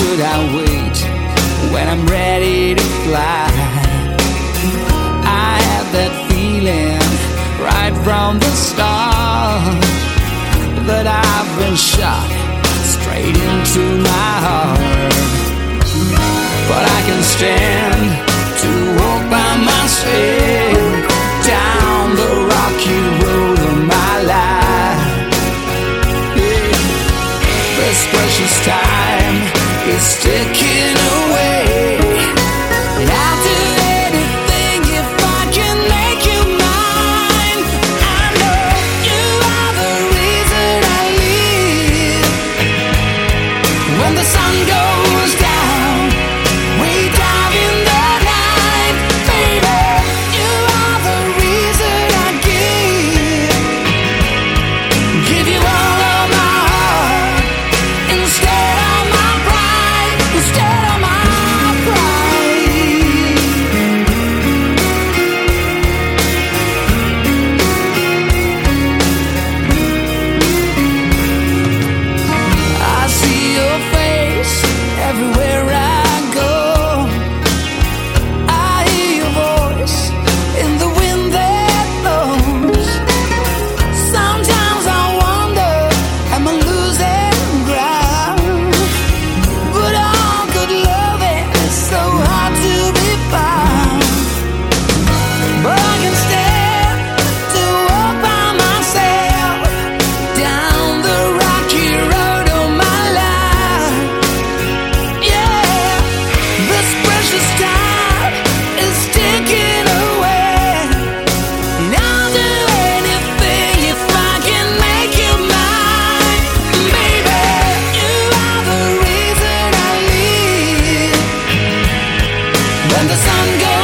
should I wait when I'm ready to fly? I had that feeling right from the start that I've been shot straight into my heart. But I can stand to walk by myself down the rocky road of my life. Yeah. This precious time is ticking away, and I'll do anything if I can make you mine. I know you are the reason I live. When the sun goes down, we dive in the night. Baby, you are the reason I give you all of my heart instead of my pride, instead of my pride. I see your face everywhere I go. I hear your voice in the wind that blows. Sometimes I wonder, am I losing ground? But all good loving is so hard to be found. But I can stand to walk by myself down the rocky road of my life. Yeah, this precious time is ticking away, and I'll do anything if I can make you mine. Baby, you are the reason I live. When the sun goes